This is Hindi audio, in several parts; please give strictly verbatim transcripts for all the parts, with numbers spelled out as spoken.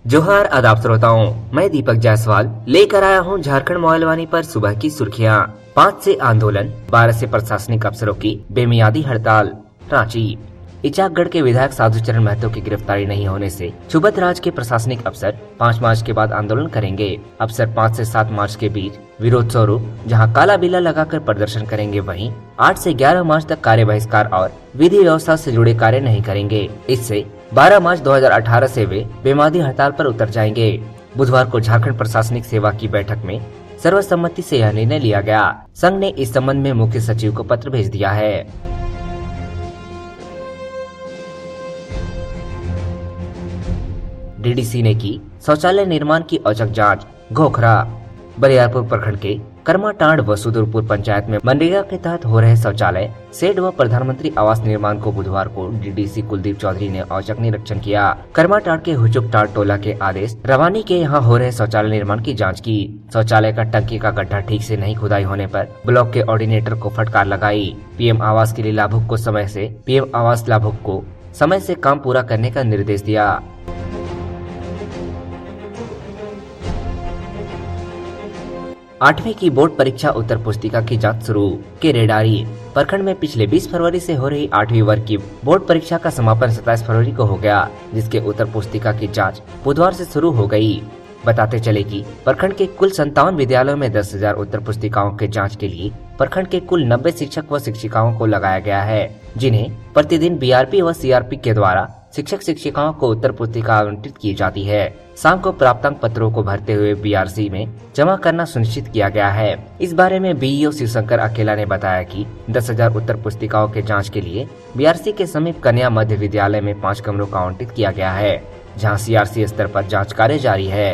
जोहार आदाब श्रोताओं, मैं दीपक जायसवाल लेकर आया हूं झारखंड मोबाइलवाणी पर सुबह की सुर्खियां। पाँच से आंदोलन, बारह से प्रशासनिक अफसरों की बेमियादी हड़ताल। रांची, इचाकगढ़ के विधायक साधु चरण महतो की गिरफ्तारी नहीं होने से सुबत राज के प्रशासनिक अफसर पाँच मार्च के बाद आंदोलन करेंगे। अफसर पाँच से सात मार्च के बीच विरोध स्वरूप जहां काला बिल्ला लगाकर प्रदर्शन करेंगे, वहीं आठ से ग्यारह मार्च तक कार्य बहिष्कार और विधि व्यवस्था से जुड़े कार्य नहीं करेंगे। इससे बारह मार्च दो हज़ार अठारह से वे बेमियादी हड़ताल पर उतर जाएंगे। बुधवार को झारखंड प्रशासनिक सेवा की बैठक में सर्वसम्मति से यह निर्णय लिया गया। संघ ने इस संबंध में मुख्य सचिव को पत्र भेज दिया है। डीडीसी ने की शौचालय निर्माण की औचक जांच। घोखरा, बरियारपुर प्रखंड के करमाटांड व सुदूरपुर पंचायत में मनरेगा के तहत हो रहे शौचालय, शेड व प्रधानमंत्री आवास निर्माण को बुधवार को डीडीसी कुलदीप चौधरी ने औचक निरीक्षण किया। करमाटांड के हुचुक टाट टोला के आदेश रवानी के यहाँ हो रहे शौचालय निर्माण की जांच की। शौचालय का टंकी का गड्ढा ठीक से नहीं खुदाई होने पर ब्लॉक के ऑर्डिनेटर को फटकार लगाई। पीएम आवास के लिए लाभुक को समय से पीएम आवास लाभुक को समय से काम पूरा करने का निर्देश दिया। आठवीं की बोर्ड परीक्षा उत्तर पुस्तिका की जांच शुरू। के रेडारी, प्रखंड में पिछले बीस फरवरी से हो रही आठवीं वर्ग की बोर्ड परीक्षा का समापन सत्ताईस फरवरी को हो गया, जिसके उत्तर पुस्तिका की जांच बुधवार से शुरू हो गई। बताते चले कि प्रखंड के कुल संतावन विद्यालयों में दस हजार उत्तर पुस्तिकाओं के जांच के लिए प्रखंड के कुल नब्बे शिक्षक व शिक्षिकाओं को लगाया गया है, जिन्हें प्रतिदिन बीआरपी व सीआरपी के द्वारा शिक्षक शिक्षिकाओं को उत्तर पुस्तिका आवंटित की जाती है। शाम को प्राप्तांक पत्रों को भरते हुए बीआरसी में जमा करना सुनिश्चित किया गया है। इस बारे में बीईओ शिवशंकर अकेला ने बताया कि दस हजार उत्तर पुस्तिकाओं के जांच के लिए बीआरसी के समीप कन्या मध्य विद्यालय में पाँच कमरों का आवंटित किया गया है, जहां सीआरसी स्तर पर जांच कार्य जारी है।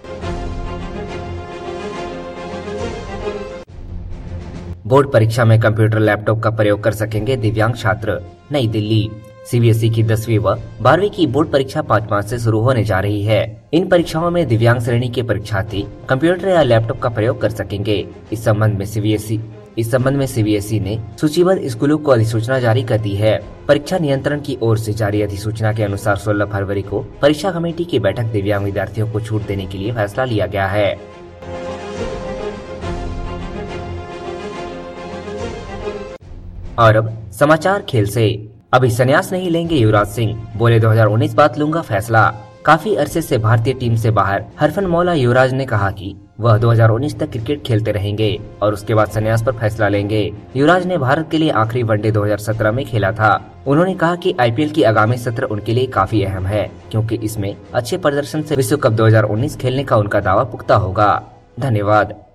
बोर्ड परीक्षा में कंप्यूटर लैपटॉप का प्रयोग कर सकेंगे दिव्यांग छात्र। नई दिल्ली, सीबीएसई की दसवीं व बारहवीं की बोर्ड परीक्षा पाँच मार्च से शुरू होने जा रही है। इन परीक्षाओं में दिव्यांग श्रेणी के परीक्षार्थी कंप्यूटर या लैपटॉप का प्रयोग कर सकेंगे। इस संबंध में सीबीएसई इस संबंध में सीबीएसई ने सूचीबद्ध स्कूलों को अधिसूचना जारी कर दी है। परीक्षा नियंत्रण की ओर से जारी अधिसूचना के अनुसार सोलह फरवरी को परीक्षा कमेटी की बैठक दिव्यांग विद्यार्थियों को छूट देने के लिए फैसला लिया गया है। और अब समाचार खेल से। अभी संन्यास नहीं लेंगे युवराज सिंह, बोले दो हज़ार उन्नीस बाद लूंगा फैसला। काफी अरसे से भारतीय टीम से बाहर हरफनमौला युवराज ने कहा कि वह दो हज़ार उन्नीस तक क्रिकेट खेलते रहेंगे और उसके बाद संन्यास पर फैसला लेंगे। युवराज ने भारत के लिए आखिरी वनडे दो हज़ार सत्रह में खेला था। उन्होंने कहा कि आईपीएल की आगामी सत्र उनके लिए काफी अहम है, क्योंकि इसमें अच्छे प्रदर्शन से विश्व कप दो हज़ार उन्नीस खेलने का उनका दावा पुख्ता होगा। धन्यवाद।